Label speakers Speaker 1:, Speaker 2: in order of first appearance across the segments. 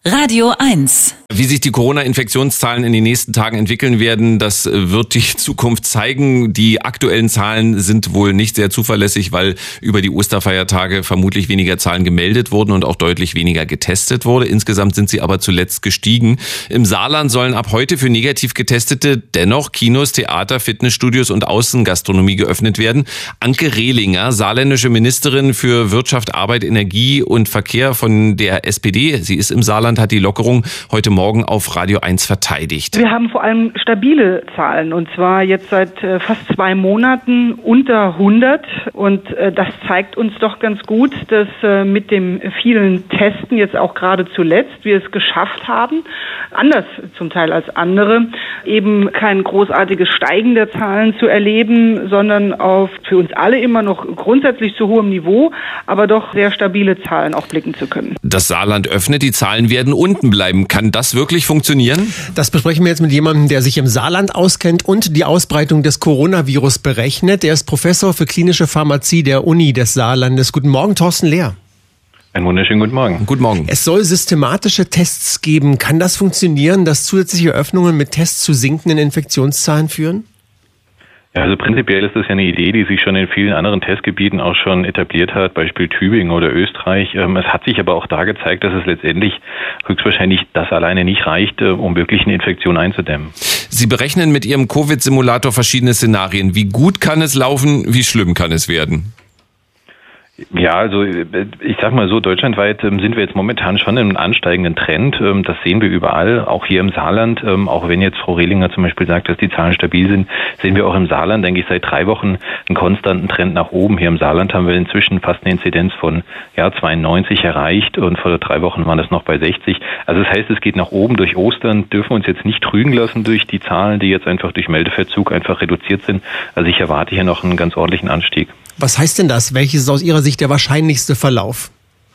Speaker 1: Radio 1.
Speaker 2: Wie sich die Corona-Infektionszahlen in den nächsten Tagen entwickeln werden, das wird die Zukunft zeigen. Die aktuellen Zahlen sind wohl nicht sehr zuverlässig, weil über die Osterfeiertage vermutlich weniger Zahlen gemeldet wurden und auch deutlich weniger getestet wurde. Insgesamt sind sie aber zuletzt gestiegen. Im Saarland sollen ab heute für negativ Getestete dennoch Kinos, Theater, Fitnessstudios und Außengastronomie geöffnet werden. Anke Rehlinger, saarländische Ministerin für Wirtschaft, Arbeit, Energie und Verkehr von der SPD, sie ist im Saarland, hat die Lockerung heute Morgen auf Radio 1 verteidigt.
Speaker 3: Wir haben vor allem stabile Zahlen, und zwar jetzt seit fast 2 Monaten unter 100, und das zeigt uns doch ganz gut, dass mit dem vielen Testen jetzt auch gerade zuletzt wir es geschafft haben, anders zum Teil als andere, eben kein großartiges Steigen der Zahlen zu erleben, sondern auf für uns alle immer noch grundsätzlich zu hohem Niveau, aber doch sehr stabile Zahlen auch blicken zu können.
Speaker 2: Das Saarland öffnet, die Zahlen werden unten bleiben. Kann das wirklich funktionieren?
Speaker 4: Das besprechen wir jetzt mit jemandem, der sich im Saarland auskennt und die Ausbreitung des Coronavirus berechnet. Er ist Professor für klinische Pharmazie der Uni des Saarlandes. Guten Morgen, Thorsten Lehr.
Speaker 5: Einen wunderschönen guten Morgen.
Speaker 2: Guten Morgen.
Speaker 4: Es soll systematische Tests geben. Kann das funktionieren, dass zusätzliche Öffnungen mit Tests zu sinkenden Infektionszahlen führen?
Speaker 5: Ja, also prinzipiell ist das ja eine Idee, die sich schon in vielen anderen Testgebieten auch schon etabliert hat, Beispiel Tübingen oder Österreich. Es hat sich aber auch da gezeigt, dass es letztendlich höchstwahrscheinlich das alleine nicht reicht, um wirklich eine Infektion einzudämmen.
Speaker 2: Sie berechnen mit Ihrem Covid-Simulator verschiedene Szenarien. Wie gut kann es laufen, wie schlimm kann es werden?
Speaker 5: Ja, also ich sag mal so, deutschlandweit sind wir jetzt momentan schon in einem ansteigenden Trend. Das sehen wir überall, auch hier im Saarland. Auch wenn jetzt Frau Rehlinger zum Beispiel sagt, dass die Zahlen stabil sind, sehen wir auch im Saarland, denke ich, seit 3 Wochen einen konstanten Trend nach oben. Hier im Saarland haben wir inzwischen fast eine Inzidenz von 92 erreicht, und vor 3 Wochen waren das noch bei 60. Also das heißt, es geht nach oben. Durch Ostern dürfen wir uns jetzt nicht trügen lassen durch die Zahlen, die jetzt einfach durch Meldeverzug einfach reduziert sind. Also ich erwarte hier noch einen ganz ordentlichen Anstieg.
Speaker 4: Was heißt denn das? Welches ist aus Ihrer Sicht der wahrscheinlichste Verlauf?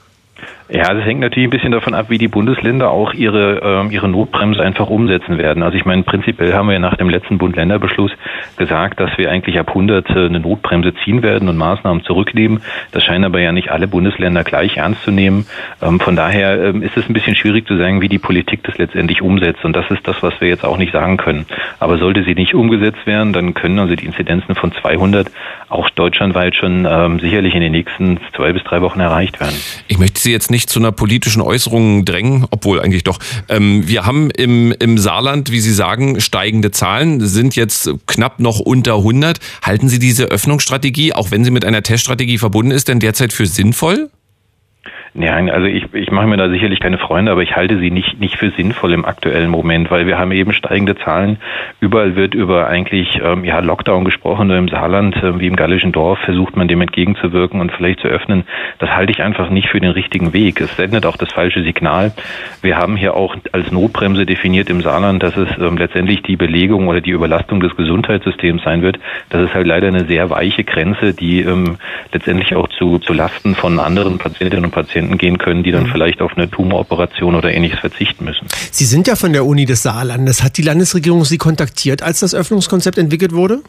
Speaker 5: Ja, das hängt natürlich ein bisschen davon ab, wie die Bundesländer auch ihre Notbremse einfach umsetzen werden. Also ich meine, prinzipiell haben wir ja nach dem letzten Bund-Länder-Beschluss gesagt, dass wir eigentlich ab 100 eine Notbremse ziehen werden und Maßnahmen zurücknehmen. Das scheinen aber ja nicht alle Bundesländer gleich ernst zu nehmen. Von daher ist es ein bisschen schwierig zu sagen, wie die Politik das letztendlich umsetzt. Und das ist das, was wir jetzt auch nicht sagen können. Aber sollte sie nicht umgesetzt werden, dann können also die Inzidenzen von 200 auch deutschlandweit schon sicherlich in den nächsten 2 bis 3 Wochen erreicht werden.
Speaker 2: Ich möchte Sie jetzt nicht zu einer politischen Äußerung drängen, obwohl eigentlich doch. Wir haben im Saarland, wie Sie sagen, steigende Zahlen, sind jetzt knapp noch unter 100. Halten Sie diese Öffnungsstrategie, auch wenn sie mit einer Teststrategie verbunden ist, denn derzeit für sinnvoll?
Speaker 5: Nein, also ich mache mir da sicherlich keine Freunde, aber ich halte sie nicht für sinnvoll im aktuellen Moment, weil wir haben eben steigende Zahlen. Überall wird über eigentlich Lockdown gesprochen, nur im Saarland, wie im gallischen Dorf, versucht man dem entgegenzuwirken und vielleicht zu öffnen. Das halte ich einfach nicht für den richtigen Weg. Es sendet auch das falsche Signal. Wir haben hier auch als Notbremse definiert im Saarland, dass es letztendlich die Belegung oder die Überlastung des Gesundheitssystems sein wird. Das ist halt leider eine sehr weiche Grenze, die letztendlich auch zu Lasten von anderen Patientinnen und Patienten gehen können, die dann vielleicht auf eine Tumoroperation oder Ähnliches verzichten müssen.
Speaker 4: Sie sind ja von der Uni des Saarlandes. Hat die Landesregierung Sie kontaktiert, als das Öffnungskonzept entwickelt wurde?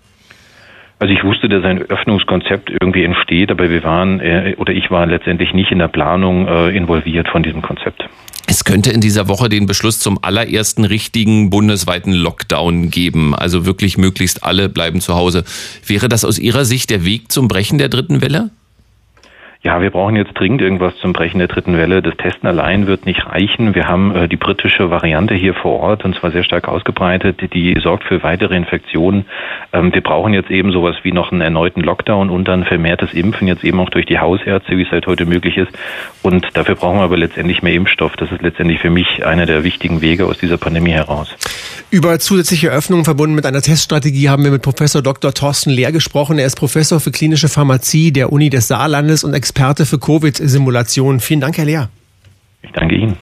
Speaker 5: Also ich wusste, dass ein Öffnungskonzept irgendwie entsteht, aber ich war letztendlich nicht in der Planung involviert von diesem Konzept.
Speaker 2: Es könnte in dieser Woche den Beschluss zum allerersten richtigen bundesweiten Lockdown geben. Also wirklich möglichst alle bleiben zu Hause. Wäre das aus Ihrer Sicht der Weg zum Brechen der 3. Welle?
Speaker 5: Ja, wir brauchen jetzt dringend irgendwas zum Brechen der 3. Welle. Das Testen allein wird nicht reichen. Wir haben die britische Variante hier vor Ort, und zwar sehr stark ausgebreitet. Die sorgt für weitere Infektionen. Wir brauchen jetzt eben sowas wie noch einen erneuten Lockdown und dann vermehrtes Impfen, jetzt eben auch durch die Hausärzte, wie es halt heute möglich ist. Und dafür brauchen wir aber letztendlich mehr Impfstoff. Das ist letztendlich für mich einer der wichtigen Wege aus dieser Pandemie heraus.
Speaker 4: Über zusätzliche Öffnungen verbunden mit einer Teststrategie haben wir mit Professor Dr. Thorsten Lehr gesprochen. Er ist Professor für klinische Pharmazie der Uni des Saarlandes und Experte für Covid-Simulationen. Vielen Dank, Herr Lehr.
Speaker 5: Ich danke Ihnen.